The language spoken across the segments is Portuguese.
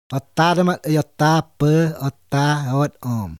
Otá yotá pơ otá ot om.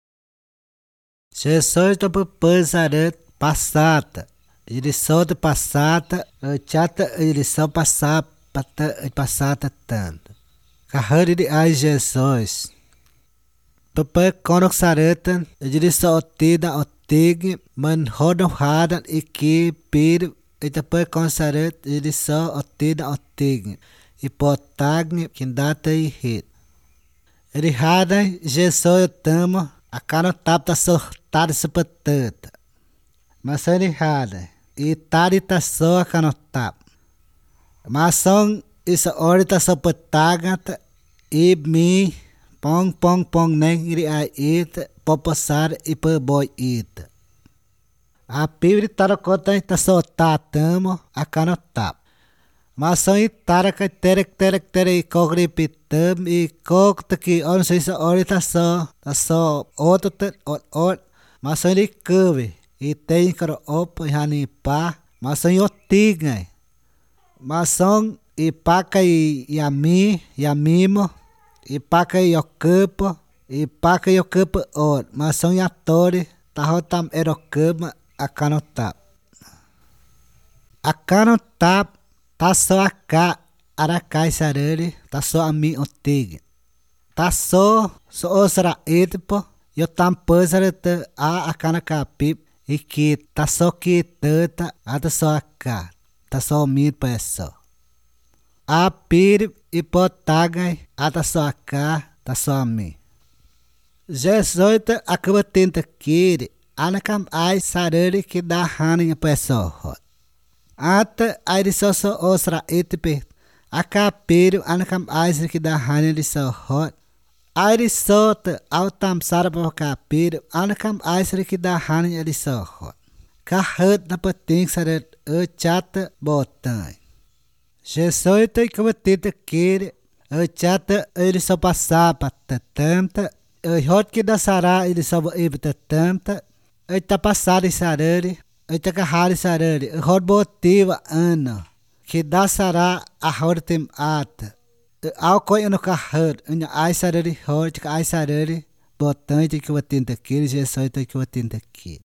Jesus to pơ saret passata. Ele solta passata, chata ele só passar passata tanto. Carreri de ai Jesus. Pepé konok saretan, ele só otida otig, man hodom hadan iki pir, itapé kon saret, ele só otida otig. E potagni kindata e hit. Ele hadan Jesus tamo, a cano tap tá sortada se patata. Mas ele hadan. E tari tá só a cano tap. Mas são isso ori tá só patagata e mi pong neng iri a it poposar e per boy it. A pibri taracota tá só tá tamo a cano tap. Mas são e taraka terek e kogri pitam e kog taki on se isso ori tá só outro ot. Mas são ele curve. E tem caro op e hani pa, mas são yotiga. Mas são e paca e yamimo, e paca e ocupa, e paca e ocupa ot. Mas são yatori, tahotam erokuma a canotap. A canotap tá só a cá, aracai sarele, tá só a mim otiga. Tá só osra etpo, yotam pesarete a canacapip. E que tá só que tanta, tá só a cá, tá só mir peça. A pir e potagai, tá só a cá, tá só a mim. Jesus acaba tenta que anakam ai sarere que dá haninha peça. Ata ai só osra etpe, a cá pir anakam ai que dá haninha só hot. Airi sota au tam sarapa kapir anakam aisri ki da hanin ali sohot. Ka hut na pating saret chata botan. Jesoita que batita kiri chata ele só passar para tanta hot que da sara ele só ibta tanta tá passar e sarari tá kahari sarari hot botiva ana que da sara a hortem ata. Ao coi no carro, ai sarari hort, ai sarari, botante que eu atento aqui, Jesus que eu atento aqui.